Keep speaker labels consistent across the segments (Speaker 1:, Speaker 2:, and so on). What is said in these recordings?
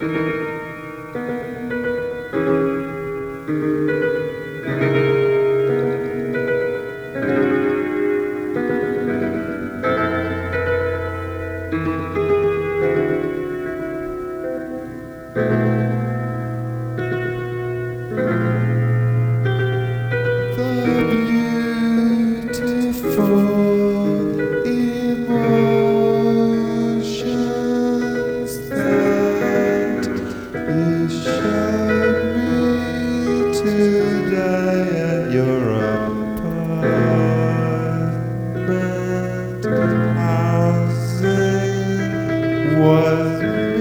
Speaker 1: Was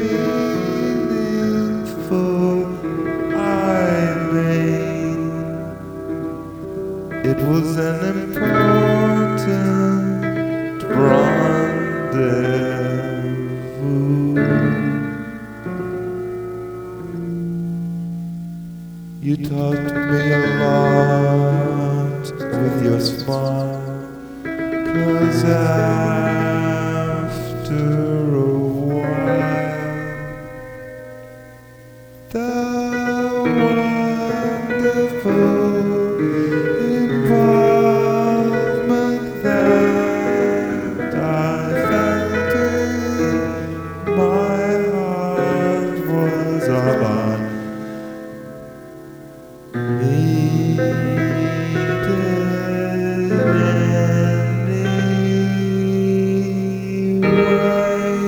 Speaker 1: meaningful, I mean, it was an important rendezvous. You taught me a lot with your smile, 'cause after a the wonderful involvement that I felt in my heart was all I needed anyway.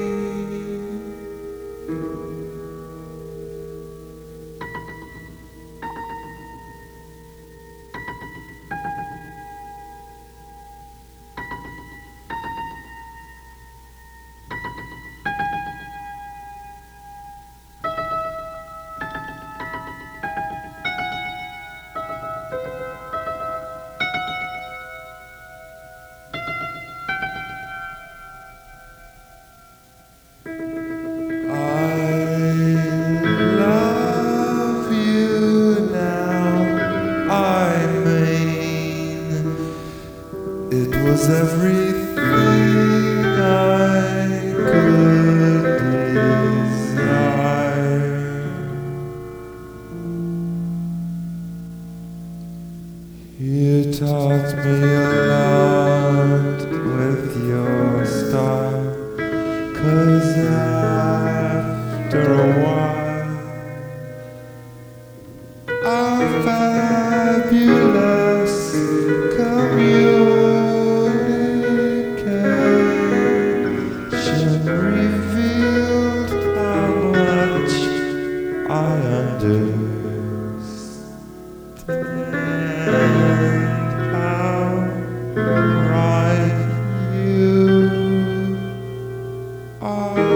Speaker 1: It was everything I could desire. You taught me a lot with your style, 'cause after a while our fabulous revealed how much I understand, how right you are.